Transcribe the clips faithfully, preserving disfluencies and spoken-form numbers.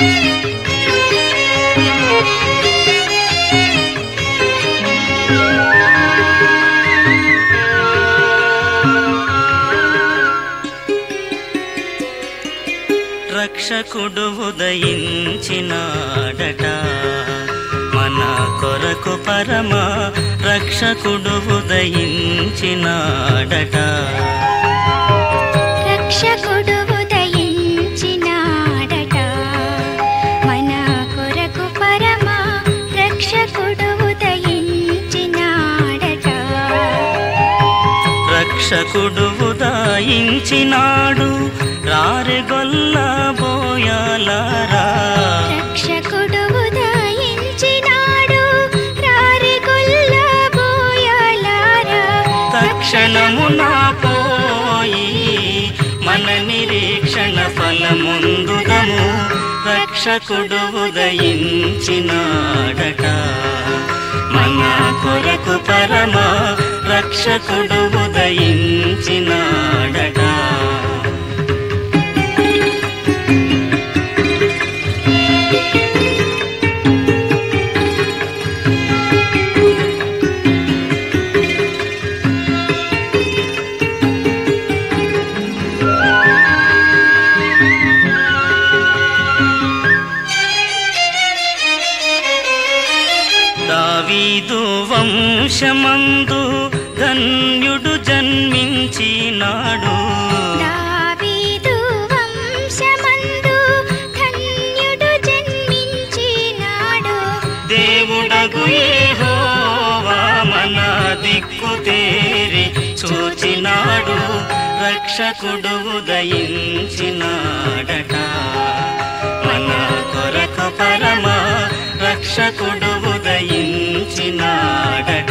రక్షకుడు ఉదయించినాడట మన కొరకు పరమ రక్షకుడు ఉదయించినాడట. రక్షకుడు ఉదయించినాడట మన కొరకు పరమ రక్షకుడు ఉదయించినాడట. రక్షకుడు ఉదయించినాడు రారె గొల్ల బోయాలారా. రక్షకుడు ఉదయించినాడు రారె గొల్ల బోయాలారా. తక్షణమున పోయి మన నిరీక్షణ ఫలముందుదము. రక్షకుడు ఉదయించినాడట మన కొరకు పరమ రక్షకుడు ఉదయించినాడట. దావీదు వంశమందు ధన్యుడు జన్మించినాడు. దావీదు వంశమందు ధన్యుడు జన్మించినాడు. దేవుడగు యెహోవా మన దిక్కు తేరి చూచినాడు. రక్షకుడు ఉదయించినాడట మన కొరకు పరమ రక్షకుడు ఉదయించినాడట.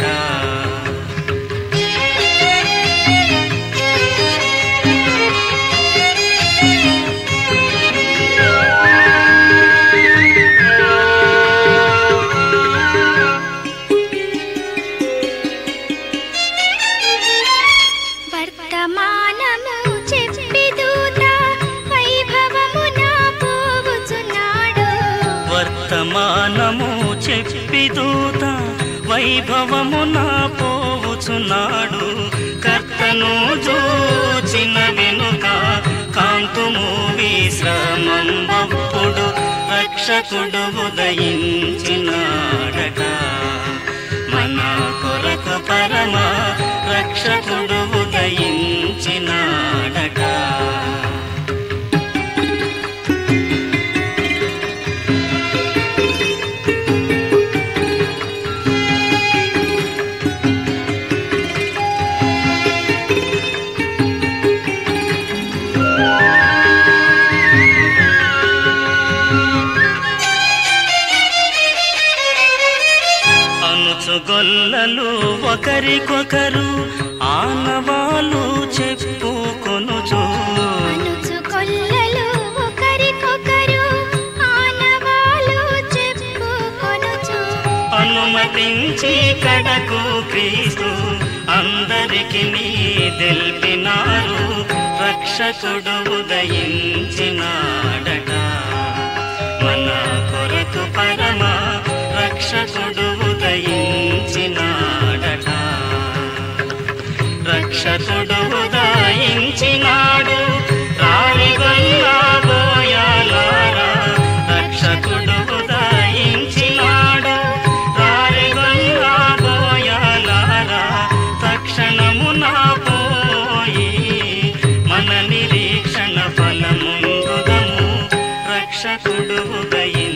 వర్తమానము చెప్పి దూత వైభవమున పోవుచున్నాడు. వర్తమానము చెప్పి దూత వైభవమున పోవుచున్నాడు. కర్తను చూచిన వెనుక కాంతుము విశ్రమంబప్పుడు. రక్షకుడు ఉదయించినాడట మన కొరకు పరమ రక్షకుడు ఉదయించినాడట. గొల్లలు ఒకరికొకరు ఆనవాలు చెప్పుకొనుచు. గొల్లలు ఒకరికొకరు ఆనవాలు చెప్పుకొనుచు. అనుమతించి కడకు క్రీస్తు అందరికి నీ తెలిపినారు. రక్షకుడు ఉదయించినాడట మన కొరకు పరమ రక్షకుడు ఉదయించినాడట. రక్షకుడు ఉదయించినాడు రారి గొల్ల బోయాలారా. రక్షకుడు ఉదయించినాడు రారి గొల్ల బోయాలారా. తక్షణమున పోయి మన నిరీక్షణ ఫలముందుదము. రక్షకుడు ఉదయించినాడట.